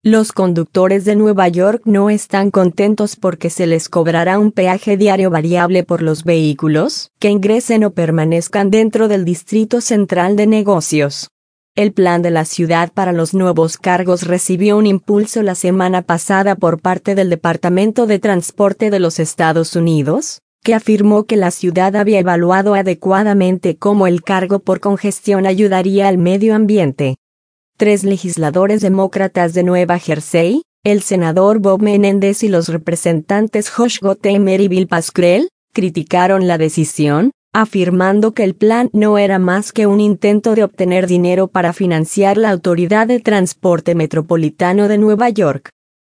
Los conductores de Nueva York no están contentos porque se les cobrará un peaje diario variable por los vehículos que ingresen o permanezcan dentro del Distrito Central de Negocios. El plan de la ciudad para los nuevos cargos recibió un impulso la semana pasada por parte del Departamento de Transporte de los Estados Unidos, que afirmó que la ciudad había evaluado adecuadamente cómo el cargo por congestión ayudaría al medio ambiente. 3 legisladores demócratas de Nueva Jersey, el senador Bob Menendez y los representantes Josh Gottheimer y Bill Pascrell, criticaron la decisión, afirmando que el plan no era más que un intento de obtener dinero para financiar la Autoridad de Transporte Metropolitano de Nueva York.